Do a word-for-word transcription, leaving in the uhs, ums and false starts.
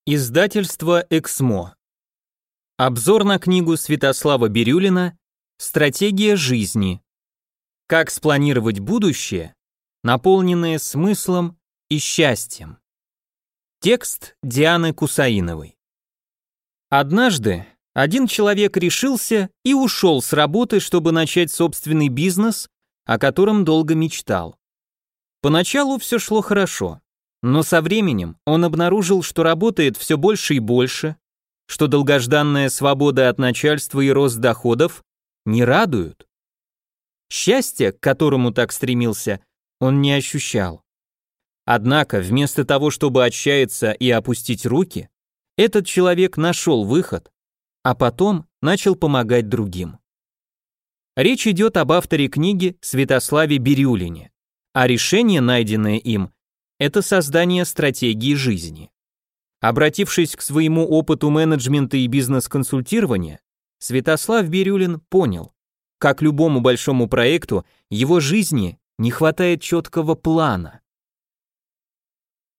Издательство «Эксмо». Обзор на книгу Святослава Бирюлина «Стратегия жизни. Как спланировать будущее, наполненное смыслом и счастьем». Текст Дианы Кусаиновой. Однажды один человек решился и ушел с работы, чтобы начать собственный бизнес, о котором долго мечтал. Поначалу все шло хорошо. Но со временем он обнаружил, что работает все больше и больше, что долгожданная свобода от начальства и рост доходов не радуют. Счастья, к которому так стремился, он не ощущал. Однако, вместо того, чтобы отчаяться и опустить руки, этот человек нашел выход, а потом начал помогать другим. Речь идет об авторе книги Святославе Бирюлине, а решение, найденное им, это создание стратегии жизни. Обратившись к своему опыту менеджмента и бизнес-консультирования, Святослав Бирюлин понял, как любому большому проекту, его жизни не хватает четкого плана.